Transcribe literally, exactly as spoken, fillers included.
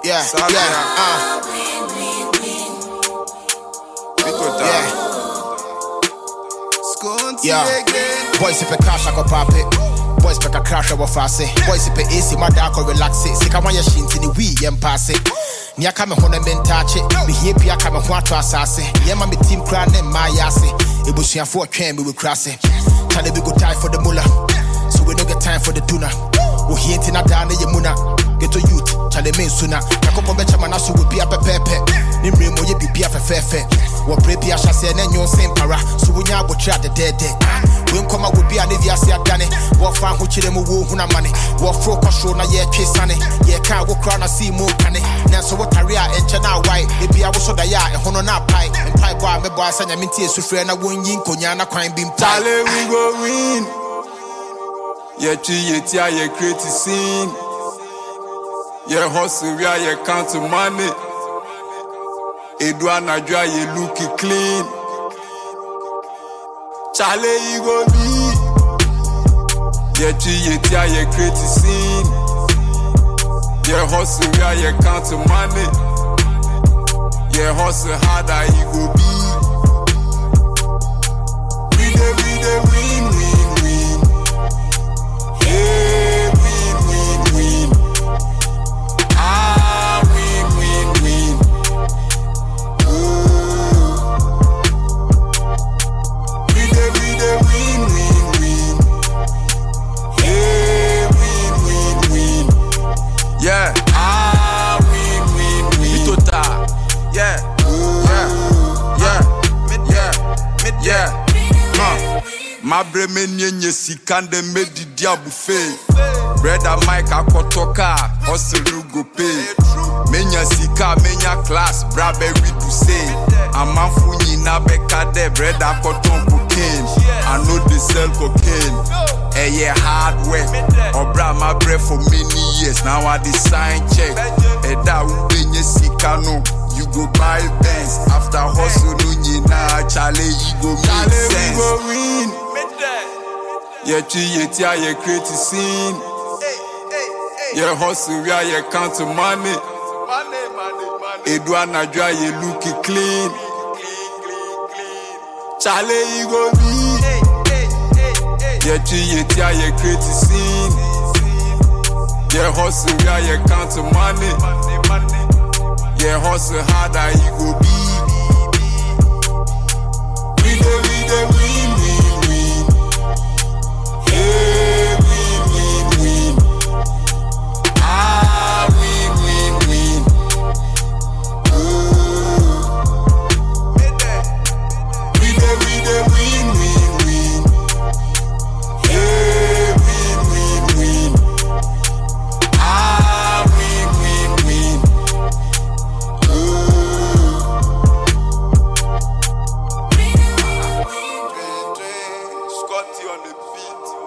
yeah, yeah, uh. Yeah. Yeah. Boys if a cash I go pop it. Boys pick a crash over fast. Boys if a A C my dark or relax it. Sick I want your shins in the wee and pass it. Nia come home and touch it. Me here pia come home to assassin. Yeah, my team crown and my assy. It was here for a train we will cross it. Tell we go time for the mullah. So we don't get time for the tuna. We here in a down in Yamuna. Get to youth, Charlie Main sooner. Taco Bechamanasu will be a pepe. Nimri mo ye be a fefe. What baby I shall say, and your same para. So we now will try the dead day. We come out with be an Ivia Dane. What fan who chill him who na money. What focus show na ye kiss sunny. Ye can't walk around and see more canny. Now so what area and Chana white. If I was so that ya and Hono na pie. And pie bar me boy and Yaminti Sufre and I won yin Konyana crime beam. Charlie, we go win. Ye chi ye tia ye create a scene. Ye hustle where ye count money. Edwana dry ye look clean. Charlie, you go be. Ye chi ye tia ye create a scene. Ye hustle where ye count money. Ye hustle harder you go be. We dey we dey win win win. Hey, win win win. Ah, win win win. Ooh. We dey we dey win win win. Hey, win win win. Yeah. Ah, win win win. Mitota. Yeah. Yeah. Yeah. Mid yeah. Mid yeah. Huh. My brain menye sikande medi diabu fe. Brother Mike akotoka, hustle go pay. Menya sika, menya class, brabe we do say. Amanfu nyina beka de, brother koton cocaine. I know they sell cocaine. Eh yeah, hard work. Obra my bread for many years. Now I design check. Eh da ubenye sika no. You go buy Benz. After hustle no nyina, Charlie you go make sense. We go win. Ye chi ye tia ye create a scene. Ye hustle where ye count money. Edwana dry ye look clean. Charlie you go be. Ye chi ye tia ye create a scene. Ye hustle where ye count money. Ye hustle harder you go be. We dey we dey win win win. Hey, win win win. Ah, win win win. Ooh. We dey we dey win win win. Hey, win win win. Ah, win win win. Scotty on the beat.